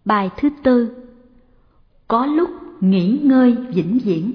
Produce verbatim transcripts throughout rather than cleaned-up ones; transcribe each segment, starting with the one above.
Bài thứ tư. Có lúc nghỉ ngơi vĩnh viễn.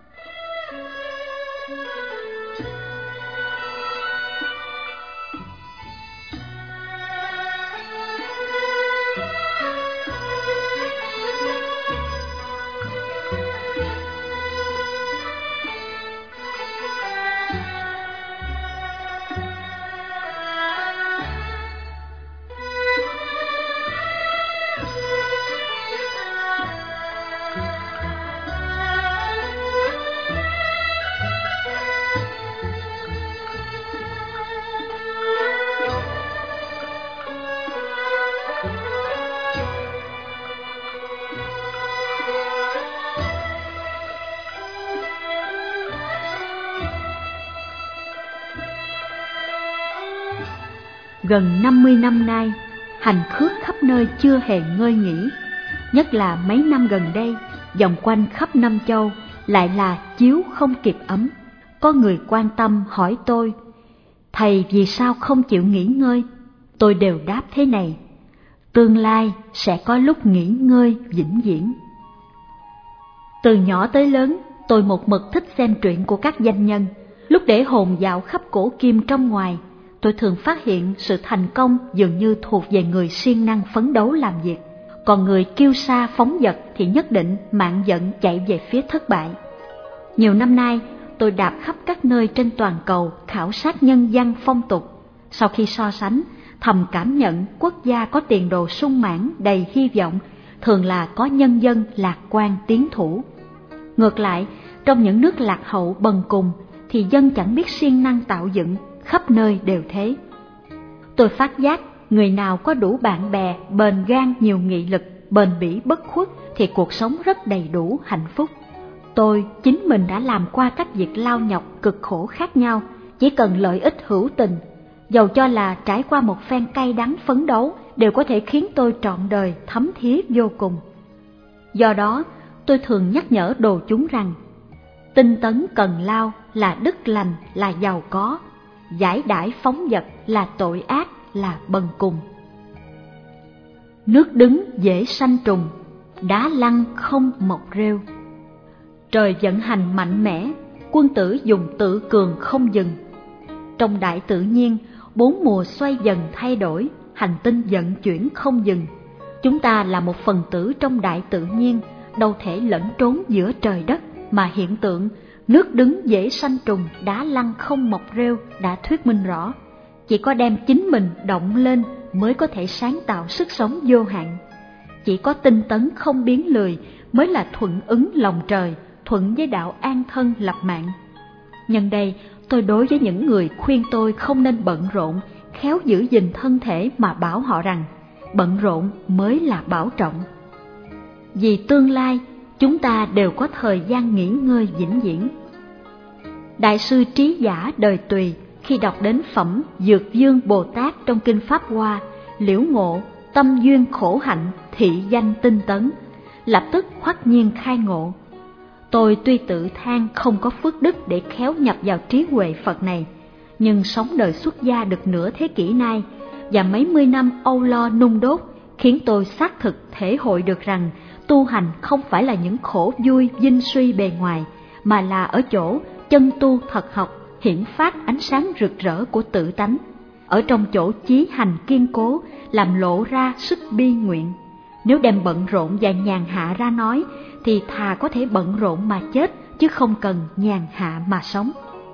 Gần năm mươi năm nay, hành khước khắp nơi chưa hề ngơi nghỉ. Nhất là mấy năm gần đây, vòng quanh khắp năm châu lại là chiếu không kịp ấm. Có người quan tâm hỏi tôi, thầy vì sao không chịu nghỉ ngơi? Tôi đều đáp thế này, tương lai sẽ có lúc nghỉ ngơi vĩnh viễn. Từ nhỏ tới lớn, tôi một mực thích xem truyện của các danh nhân. Lúc để hồn dạo khắp cổ kim trong ngoài, tôi thường phát hiện sự thành công dường như thuộc về người siêng năng phấn đấu làm việc, còn người kiêu sa phóng dật thì nhất định mạn giận chạy về phía thất bại. Nhiều năm nay, tôi đạp khắp các nơi trên toàn cầu khảo sát nhân văn phong tục. Sau khi so sánh, thầm cảm nhận quốc gia có tiền đồ sung mãn đầy hy vọng thường là có nhân dân lạc quan tiến thủ. Ngược lại, trong những nước lạc hậu bần cùng thì dân chẳng biết siêng năng tạo dựng, khắp nơi đều thế. Tôi phát giác người nào có đủ bạn bè, bền gan nhiều nghị lực, bền bỉ bất khuất thì cuộc sống rất đầy đủ hạnh phúc. Tôi chính mình đã làm qua các việc lao nhọc cực khổ khác nhau, chỉ cần lợi ích hữu tình, dầu cho là trải qua một phen cay đắng phấn đấu đều có thể khiến tôi trọn đời thấm thía vô cùng. Do đó, tôi thường nhắc nhở đồ chúng rằng, tinh tấn cần lao là đức lành, là giàu có, giải đãi phóng dật là tội ác, là bần cùng. Nước đứng dễ sanh trùng, đá lăn không mọc rêu. Trời vận hành mạnh mẽ, quân tử dùng tự cường không dừng. Trong đại tự nhiên, bốn mùa xoay dần thay đổi, hành tinh vận chuyển không dừng. Chúng ta là một phần tử trong đại tự nhiên, đâu thể lẫn trốn giữa trời đất, mà hiện tượng nước đứng dễ sanh trùng, đá lăn không mọc rêu đã thuyết minh rõ. Chỉ có đem chính mình động lên mới có thể sáng tạo sức sống vô hạn. Chỉ có tinh tấn không biến lười mới là thuận ứng lòng trời, thuận với đạo an thân lập mạng. Nhân đây, tôi đối với những người khuyên tôi không nên bận rộn, khéo giữ gìn thân thể mà bảo họ rằng, bận rộn mới là bảo trọng. Vì tương lai, chúng ta đều có thời gian nghỉ ngơi vĩnh viễn. Đại sư Trí Giả đời Tùy khi đọc đến phẩm Dược Dương Bồ Tát trong kinh Pháp Hoa, liễu ngộ tâm duyên khổ hạnh thị danh tinh tấn, lập tức hoắc nhiên khai ngộ. Tôi tuy tự than không có phước đức để khéo nhập vào trí huệ Phật này, nhưng sống đời xuất gia được nửa thế kỷ nay và mấy mươi năm âu lo nung đốt khiến tôi xác thực thể hội được rằng tu hành không phải là những khổ vui vinh suy bề ngoài, mà là ở chỗ chân tu thật học hiển phát ánh sáng rực rỡ của tự tánh, ở trong chỗ chí hành kiên cố làm lộ ra sức bi nguyện. Nếu đem bận rộn và nhàn hạ ra nói thì thà có thể bận rộn mà chết chứ không cần nhàn hạ mà sống.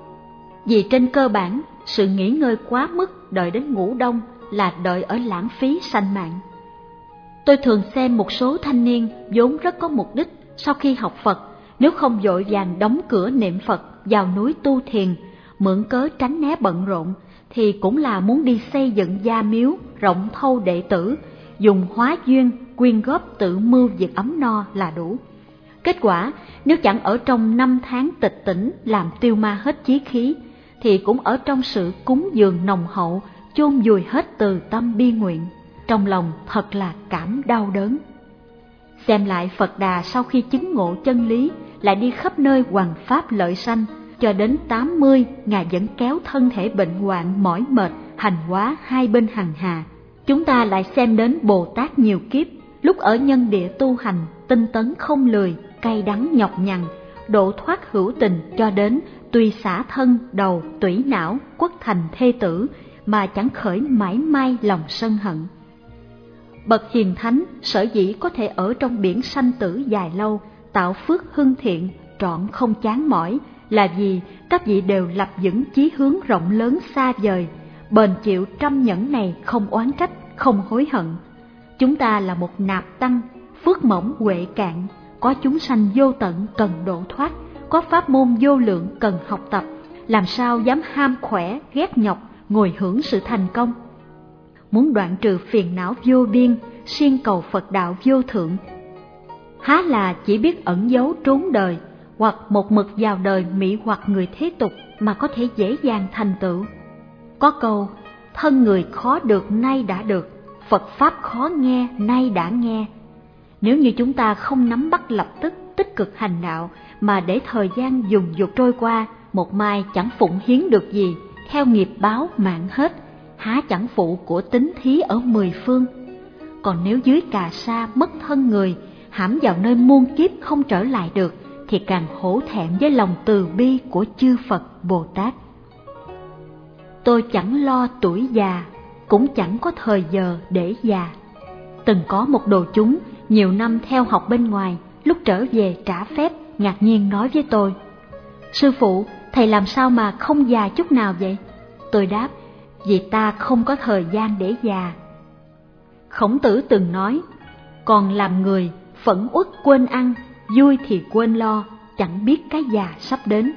Vì trên cơ bản, sự nghỉ ngơi quá mức đợi đến ngủ đông là đợi ở lãng phí sanh mạng. Tôi thường xem một số thanh niên vốn rất có mục đích sau khi học Phật, nếu không vội vàng đóng cửa niệm Phật vào núi tu thiền, mượn cớ tránh né bận rộn, thì cũng là muốn đi xây dựng gia miếu, rộng thâu đệ tử, dùng hóa duyên, quyên góp tự mưu việc ấm no là đủ. Kết quả, nếu chẳng ở trong năm tháng tịch tỉnh làm tiêu ma hết chí khí, thì cũng ở trong sự cúng dường nồng hậu, chôn vùi hết từ tâm bi nguyện. Trong lòng thật là cảm đau đớn. Xem lại Phật Đà sau khi chứng ngộ chân lý, lại đi khắp nơi hoằng pháp lợi sanh, cho đến tám mươi, Ngài vẫn kéo thân thể bệnh hoạn mỏi mệt, hành hóa hai bên hằng hà. Chúng ta lại xem đến Bồ Tát nhiều kiếp, lúc ở nhân địa tu hành, tinh tấn không lười, cay đắng nhọc nhằn, độ thoát hữu tình cho đến tùy xả thân, đầu, tủy não, quất thành thê tử, mà chẳng khởi mãi mai lòng sân hận. Bậc hiền thánh sở dĩ có thể ở trong biển sanh tử dài lâu, tạo phước hưng thiện, trọn không chán mỏi, là vì các vị đều lập vững chí hướng rộng lớn xa vời, bền chịu trăm nhẫn này, không oán trách, không hối hận. Chúng ta là một nạp tăng, phước mỏng huệ cạn, có chúng sanh vô tận cần độ thoát, có pháp môn vô lượng cần học tập, làm sao dám ham khỏe, ghét nhọc, ngồi hưởng sự thành công. Muốn đoạn trừ phiền não vô biên, siêng cầu Phật đạo vô thượng, há là chỉ biết ẩn giấu trốn đời, hoặc một mực vào đời mị hoặc người thế tục mà có thể dễ dàng thành tựu. Có câu, thân người khó được nay đã được, Phật Pháp khó nghe nay đã nghe. Nếu như chúng ta không nắm bắt lập tức tích cực hành đạo, mà để thời gian dùng dục trôi qua, một mai chẳng phụng hiến được gì, theo nghiệp báo mạng hết, há chẳng phụ của tính thí ở mười phương. Còn nếu dưới cà sa mất thân người, hãm vào nơi muôn kiếp không trở lại được, thì càng hổ thẹn với lòng từ bi của chư Phật Bồ Tát. Tôi chẳng lo tuổi già, cũng chẳng có thời giờ để già. Từng có một đồ chúng nhiều năm theo học bên ngoài, lúc trở về trả phép ngạc nhiên nói với tôi: Sư phụ, thầy làm sao mà không già chút nào vậy? Tôi đáp: vì ta không có thời gian để già. Khổng Tử từng nói: còn làm người phẫn uất quên ăn, vui thì quên lo, chẳng biết cái già sắp đến.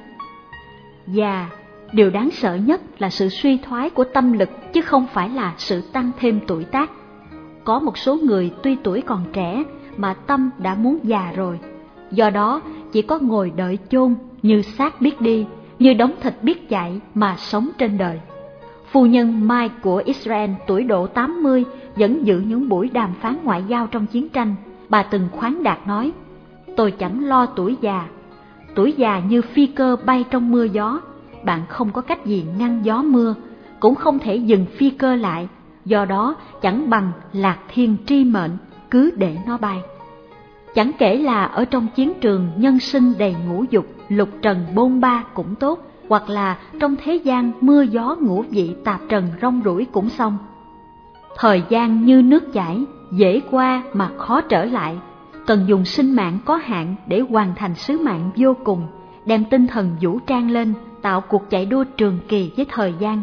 Già, điều đáng sợ nhất là sự suy thoái của tâm lực, chứ không phải là sự tăng thêm tuổi tác. Có một số người tuy tuổi còn trẻ mà tâm đã muốn già rồi, do đó chỉ có ngồi đợi chôn, như xác biết đi, như đống thịt biết chạy mà sống trên đời. Phu nhân Mai của Israel tuổi độ tám mươi vẫn giữ những buổi đàm phán ngoại giao trong chiến tranh. Bà từng khoáng đạt nói: tôi chẳng lo tuổi già. Tuổi già như phi cơ bay trong mưa gió, bạn không có cách gì ngăn gió mưa, cũng không thể dừng phi cơ lại, do đó chẳng bằng lạc thiên tri mệnh, cứ để nó bay. Chẳng kể là ở trong chiến trường nhân sinh đầy ngũ dục, lục trần bôn ba cũng tốt, hoặc là trong thế gian mưa gió ngũ vị tạp trần rong ruổi cũng xong. Thời gian như nước chảy, dễ qua mà khó trở lại, cần dùng sinh mạng có hạn để hoàn thành sứ mạng vô cùng, đem tinh thần vũ trang lên, tạo cuộc chạy đua trường kỳ với thời gian.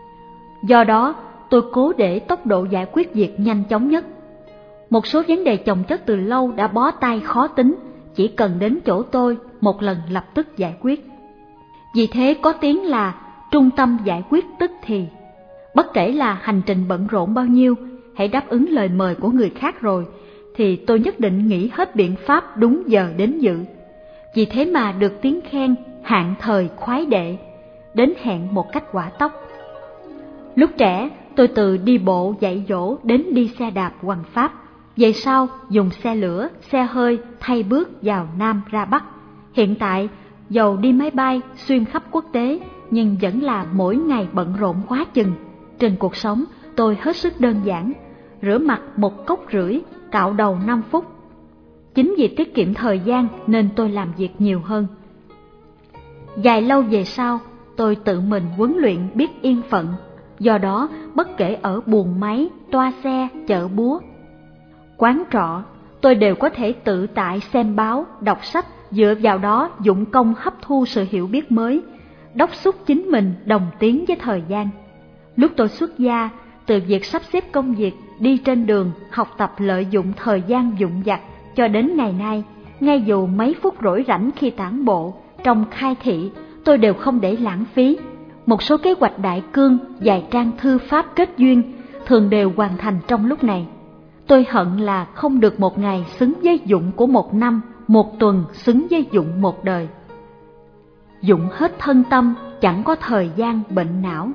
Do đó, tôi cố để tốc độ giải quyết việc nhanh chóng nhất. Một số vấn đề chồng chất từ lâu đã bó tay khó tính, chỉ cần đến chỗ tôi một lần lập tức giải quyết. Vì thế có tiếng là trung tâm giải quyết tức thì. Bất kể là hành trình bận rộn bao nhiêu, hãy đáp ứng lời mời của người khác rồi, thì tôi nhất định nghĩ hết biện pháp đúng giờ đến dự. Vì thế mà được tiếng khen hạng thời khoái đệ, đến hẹn một cách hỏa tốc. Lúc trẻ, tôi từ đi bộ dạy dỗ đến đi xe đạp hoằng pháp, về sau dùng xe lửa, xe hơi thay bước vào Nam ra Bắc. Hiện tại, dầu đi máy bay xuyên khắp quốc tế, nhưng vẫn là mỗi ngày bận rộn quá chừng. Trên cuộc sống, tôi hết sức đơn giản, rửa mặt một cốc rưỡi, cạo đầu năm phút. Chính vì tiết kiệm thời gian nên tôi làm việc nhiều hơn. Dài lâu về sau, tôi tự mình huấn luyện biết yên phận, do đó bất kể ở buồng máy, toa xe, chợ búa, quán trọ, tôi đều có thể tự tại xem báo, đọc sách, dựa vào đó dụng công hấp thu sự hiểu biết mới, đốc thúc chính mình đồng tiến với thời gian. Lúc tôi xuất gia, từ việc sắp xếp công việc, đi trên đường, học tập lợi dụng thời gian vụn vặt, cho đến ngày nay, ngay dù mấy phút rỗi rảnh khi tản bộ, trong khai thị, tôi đều không để lãng phí. Một số kế hoạch đại cương, vài trang thư pháp kết duyên, thường đều hoàn thành trong lúc này. Tôi hận là không được một ngày xứng với dụng của một năm, một tuần xứng với dụng một đời. Dụng hết thân tâm, chẳng có thời gian bệnh não.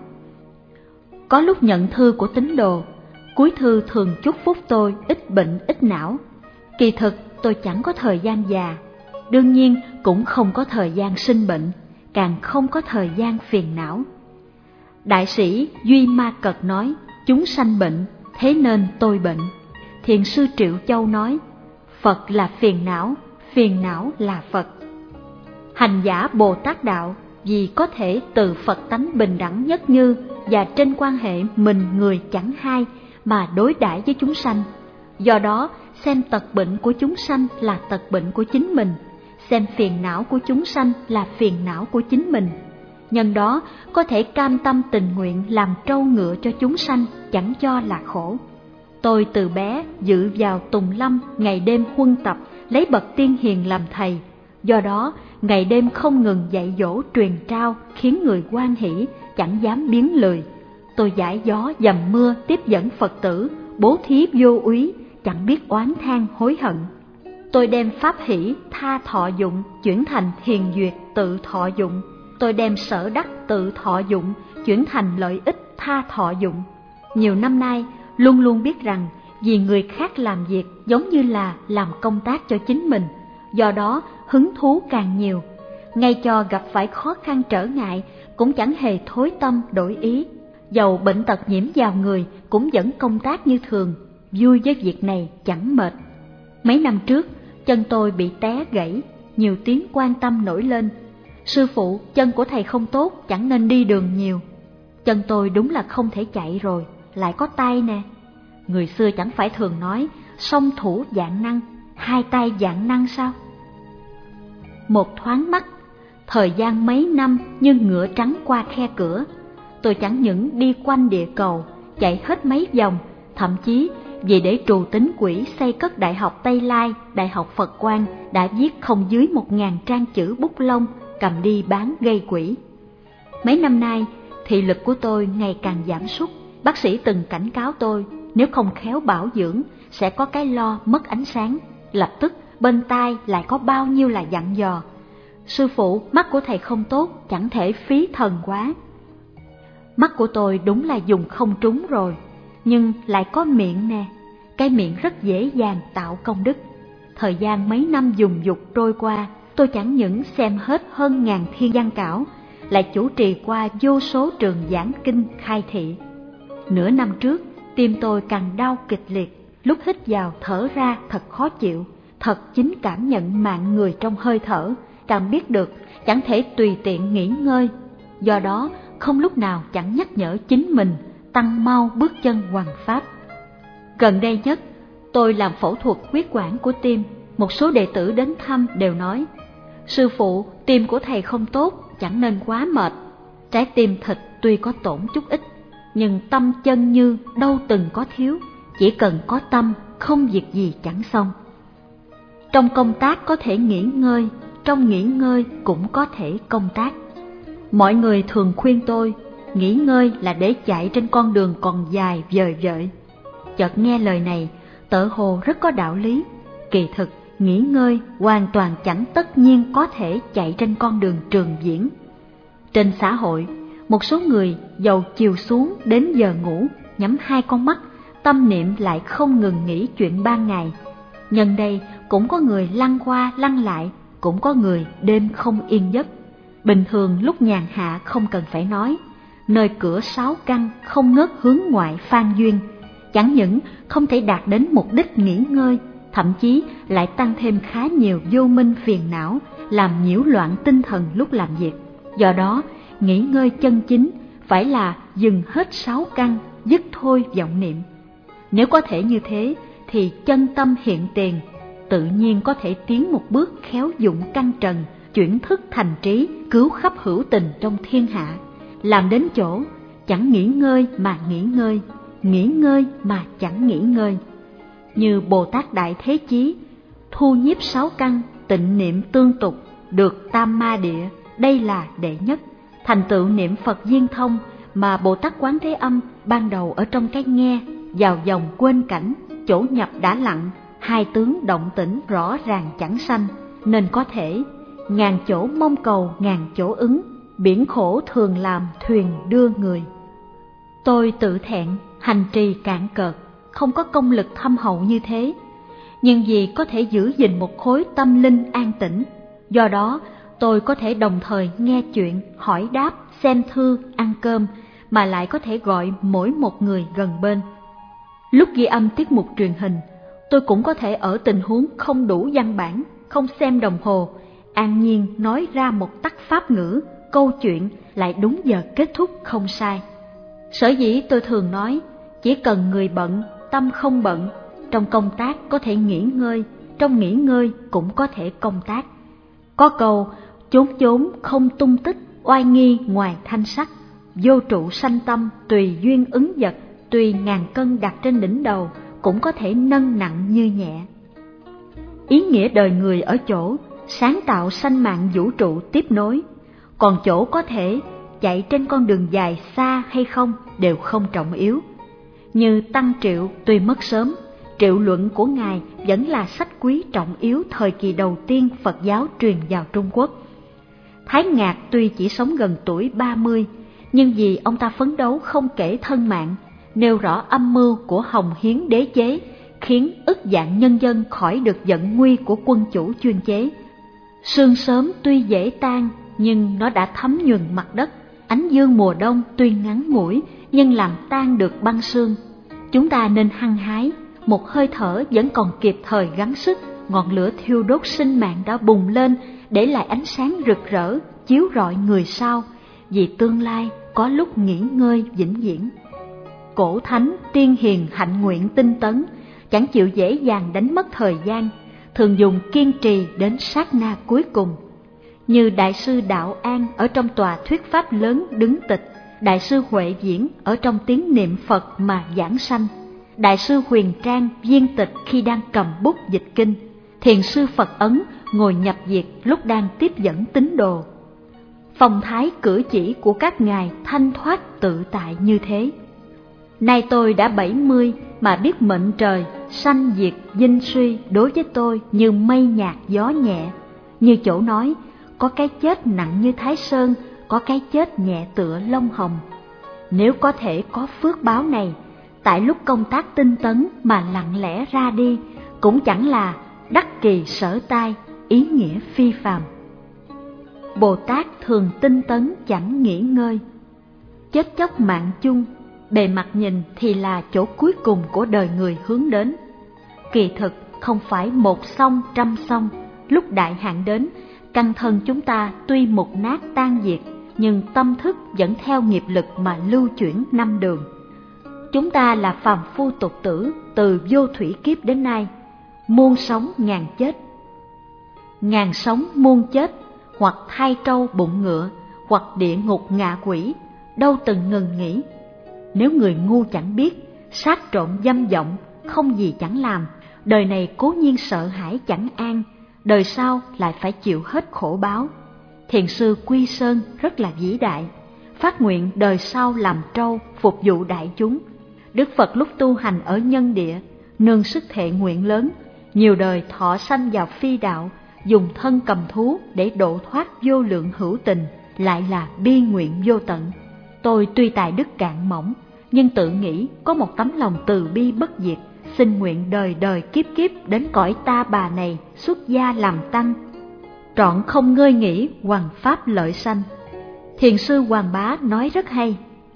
Có lúc nhận thư của tín đồ, cuối thư thường chúc phúc tôi ít bệnh ít não. Kỳ thực tôi chẳng có thời gian già, đương nhiên cũng không có thời gian sinh bệnh, càng không có thời gian phiền não. Đại sĩ Duy Ma Cật nói, chúng sanh bệnh, thế nên tôi bệnh. Thiền sư Triệu Châu nói, Phật là phiền não, phiền não là Phật. Hành giả Bồ Tát đạo vì có thể từ Phật tánh bình đẳng nhất như và trên quan hệ mình người chẳng hai mà đối đãi với chúng sanh. Do đó, xem tật bệnh của chúng sanh là tật bệnh của chính mình, xem phiền não của chúng sanh là phiền não của chính mình. Nhân đó, có thể cam tâm tình nguyện làm trâu ngựa cho chúng sanh, chẳng cho là khổ. Tôi từ bé dự vào Tùng Lâm, ngày đêm huân tập, lấy bậc tiên hiền làm thầy. Do đó, ngày đêm không ngừng dạy dỗ truyền trao, khiến người hoan hỷ, chẳng dám biếng lười. Tôi giải gió dầm mưa tiếp dẫn Phật tử, bố thí vô úy, chẳng biết oán than hối hận. Tôi đem pháp hỷ tha thọ dụng chuyển thành hiền duyệt tự thọ dụng. Tôi đem sở đắc tự thọ dụng chuyển thành lợi ích tha thọ dụng. Nhiều năm nay, luôn luôn biết rằng vì người khác làm việc giống như là làm công tác cho chính mình, do đó hứng thú càng nhiều. Ngay cho gặp phải khó khăn trở ngại cũng chẳng hề thối tâm đổi ý. Dầu bệnh tật nhiễm vào người cũng vẫn công tác như thường, vui với việc này chẳng mệt. Mấy năm trước, chân tôi bị té gãy, nhiều tiếng quan tâm nổi lên. Sư phụ, chân của thầy không tốt, chẳng nên đi đường nhiều. Chân tôi đúng là không thể chạy rồi, lại có tay nè. Người xưa chẳng phải thường nói, song thủ vạn năng, hai tay vạn năng sao? Một thoáng mắt, thời gian mấy năm như ngựa trắng qua khe cửa. Tôi chẳng những đi quanh địa cầu, chạy hết mấy vòng, thậm chí vì để trù tính quỹ xây cất Đại học Tây Lai, Đại học Phật Quang đã viết không dưới một ngàn trang chữ bút lông, cầm đi bán gây quỹ. Mấy năm nay, thị lực của tôi ngày càng giảm sút. Bác sĩ từng cảnh cáo tôi, nếu không khéo bảo dưỡng, sẽ có cái lo mất ánh sáng. Lập tức bên tai lại có bao nhiêu là dặn dò. Sư phụ, mắt của thầy không tốt, chẳng thể phí thần quá. Mắt của tôi đúng là dùng không trúng rồi, nhưng lại có miệng nè. Cái miệng rất dễ dàng tạo công đức. Thời gian mấy năm dùng dục trôi qua, tôi chẳng những xem hết hơn ngàn thiên văn cảo, lại chủ trì qua vô số trường giảng kinh khai thị. Nửa năm trước, tim tôi càng đau kịch liệt, lúc hít vào thở ra thật khó chịu, thật chính cảm nhận mạng người trong hơi thở, càng biết được chẳng thể tùy tiện nghỉ ngơi. Do đó, không lúc nào chẳng nhắc nhở chính mình tăng mau bước chân hoằng pháp. Gần đây nhất, tôi làm phẫu thuật huyết quản của tim. Một số đệ tử đến thăm đều nói, sư phụ, tim của thầy không tốt, chẳng nên quá mệt. Trái tim thịt tuy có tổn chút ít, nhưng tâm chân như đâu từng có thiếu, chỉ cần có tâm, không việc gì chẳng xong. Trong công tác có thể nghỉ ngơi, trong nghỉ ngơi cũng có thể công tác. Mọi người thường khuyên tôi, nghỉ ngơi là để chạy trên con đường còn dài vời vợi. Chợt nghe lời này, tựa hồ rất có đạo lý. Kỳ thực, nghỉ ngơi hoàn toàn chẳng tất nhiên có thể chạy trên con đường trường diễn. Trên xã hội, một số người dầu chiều xuống đến giờ ngủ, nhắm hai con mắt, tâm niệm lại không ngừng nghĩ chuyện ban ngày. Nhân đây cũng có người lăn qua lăn lại, cũng có người đêm không yên giấc. Bình thường lúc nhàn hạ không cần phải nói, nơi cửa sáu căn không ngớt hướng ngoại phan duyên, chẳng những không thể đạt đến mục đích nghỉ ngơi, thậm chí lại tăng thêm khá nhiều vô minh phiền não, làm nhiễu loạn tinh thần lúc làm việc. Do đó, nghỉ ngơi chân chính phải là dừng hết sáu căn, dứt thôi vọng niệm. Nếu có thể như thế, thì chân tâm hiện tiền, tự nhiên có thể tiến một bước khéo dụng căn trần, chuyển thức thành trí, cứu khắp hữu tình trong thiên hạ. Làm đến chỗ, chẳng nghỉ ngơi mà nghỉ ngơi, nghỉ ngơi mà chẳng nghỉ ngơi. Như Bồ Tát Đại Thế Chí, thu nhiếp sáu căn, tịnh niệm tương tục, được tam ma địa, đây là đệ nhất. Thành tựu niệm Phật viên thông mà Bồ Tát Quán Thế Âm ban đầu ở trong cái nghe, vào dòng quên cảnh, chỗ nhập đã lặng, hai tướng động tĩnh rõ ràng chẳng sanh, nên có thể ngàn chỗ mong cầu ngàn chỗ ứng, biển khổ thường làm thuyền đưa người. Tôi tự thẹn, hành trì cạn cợt, không có công lực thâm hậu như thế, nhưng vì có thể giữ gìn một khối tâm linh an tĩnh, do đó tôi có thể đồng thời nghe chuyện, hỏi đáp, xem thư, ăn cơm, mà lại có thể gọi mỗi một người gần bên. Lúc ghi âm tiết mục truyền hình, tôi cũng có thể ở tình huống không đủ văn bản, không xem đồng hồ, an nhiên nói ra một tắc pháp ngữ, câu chuyện lại đúng giờ kết thúc không sai. Sở dĩ tôi thường nói, chỉ cần người bận, tâm không bận, trong công tác có thể nghỉ ngơi, trong nghỉ ngơi cũng có thể công tác. Có câu, chốn chốn không tung tích, oai nghi ngoài thanh sắc, vô trụ sanh tâm, tùy duyên ứng vật, tùy ngàn cân đặt trên đỉnh đầu, cũng có thể nâng nặng như nhẹ. Ý nghĩa đời người ở chỗ, sáng tạo sanh mạng vũ trụ tiếp nối, còn chỗ có thể chạy trên con đường dài xa hay không đều không trọng yếu. Như Tăng Triệu tuy mất sớm, Triệu Luận của Ngài vẫn là sách quý trọng yếu thời kỳ đầu tiên Phật giáo truyền vào Trung Quốc. Thái Ngạc tuy chỉ sống gần tuổi ba mươi, nhưng vì ông ta phấn đấu không kể thân mạng, nêu rõ âm mưu của Hồng Hiến đế chế, khiến ức vạn nhân dân khỏi được giận nguy của quân chủ chuyên chế. Sương sớm tuy dễ tan, nhưng nó đã thấm nhuần mặt đất. Ánh dương mùa đông tuy ngắn ngủi, nhưng làm tan được băng sương. Chúng ta nên hăng hái, một hơi thở vẫn còn kịp thời gắng sức, ngọn lửa thiêu đốt sinh mạng đã bùng lên, để lại ánh sáng rực rỡ, chiếu rọi người sau, vì tương lai có lúc nghỉ ngơi vĩnh viễn. Cổ thánh tiên hiền hạnh nguyện tinh tấn, chẳng chịu dễ dàng đánh mất thời gian, thường dùng kiên trì đến sát na cuối cùng. Như Đại sư Đạo An ở trong tòa thuyết pháp lớn đứng tịch, Đại sư Huệ Diễn ở trong tiếng niệm Phật mà giảng sanh, Đại sư Huyền Trang viên tịch khi đang cầm bút dịch kinh, Thiền sư Phật Ấn ngồi nhập diệt lúc đang tiếp dẫn tín đồ. Phong thái cử chỉ của các ngài thanh thoát tự tại như thế. Nay tôi đã bảy mươi mà biết mệnh trời, sanh diệt dinh suy đối với tôi như mây nhạt gió nhẹ. Như chỗ nói, có cái chết nặng như Thái Sơn, có cái chết nhẹ tựa lông hồng. Nếu có thể có phước báo này, tại lúc công tác tinh tấn mà lặng lẽ ra đi, cũng chẳng là đắc kỳ sở tai, ý nghĩa phi phàm. Bồ Tát thường tinh tấn chẳng nghỉ ngơi. Chết chóc mạng chung, bề mặt nhìn thì là chỗ cuối cùng của đời người hướng đến. Kỳ thực không phải một song trăm song, lúc đại hạn đến, căn thân chúng ta tuy mục nát tan diệt, nhưng tâm thức vẫn theo nghiệp lực mà lưu chuyển năm đường. Chúng ta là phàm phu tục tử từ vô thủy kiếp đến nay, muôn sống ngàn chết. Ngàn sống muôn chết, hoặc thai trâu bụng ngựa, hoặc địa ngục ngạ quỷ, đâu từng ngừng nghỉ. Nếu người ngu chẳng biết, sát trộm dâm vọng, không gì chẳng làm, đời này cố nhiên sợ hãi chẳng an, đời sau lại phải chịu hết khổ báo. Thiền sư Quy Sơn rất là vĩ đại, phát nguyện đời sau làm trâu phục vụ đại chúng. Đức Phật lúc tu hành ở nhân địa, nương sức thệ nguyện lớn, nhiều đời thọ sanh vào phi đạo, dùng thân cầm thú để độ thoát vô lượng hữu tình, lại là bi nguyện vô tận. Tôi tuy tài đức cạn mỏng, nhưng tự nghĩ có một tấm lòng từ bi bất diệt, xin nguyện đời đời kiếp kiếp đến cõi ta bà này xuất gia làm tăng, trọn không ngơi nghỉ hoằng pháp lợi sanh. Thiền sư Hoàng Bá nói rất hay.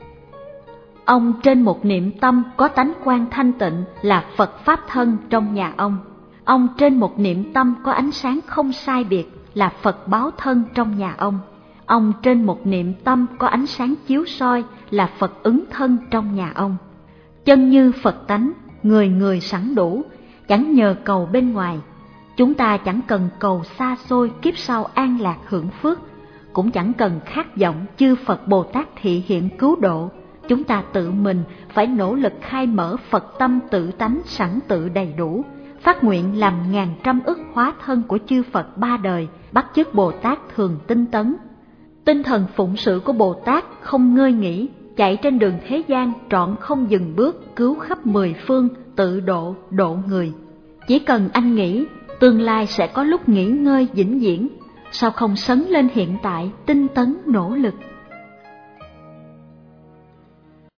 Ông trên một niệm tâm có tánh quan thanh tịnh là Phật Pháp thân trong nhà ông. Ông trên một niệm tâm có ánh sáng không sai biệt là Phật báo thân trong nhà ông. Ông trên một niệm tâm có ánh sáng chiếu soi là Phật ứng thân trong nhà ông. Chân như Phật tánh, người người sẵn đủ, chẳng nhờ cầu bên ngoài. Chúng ta chẳng cần cầu xa xôi kiếp sau an lạc hưởng phước, cũng chẳng cần khát vọng chư Phật Bồ Tát thị hiện cứu độ. Chúng ta tự mình phải nỗ lực khai mở Phật tâm tự tánh sẵn tự đầy đủ, phát nguyện làm ngàn trăm ức hóa thân của chư Phật ba đời, bắt chước Bồ Tát thường tinh tấn. Tinh thần phụng sự của Bồ Tát không ngơi nghỉ, chạy trên đường thế gian trọn không dừng bước, cứu khắp mười phương, tự độ, độ người. Chỉ cần anh nghĩ, tương lai sẽ có lúc nghỉ ngơi vĩnh viễn, sao không sấn lên hiện tại, tinh tấn nỗ lực.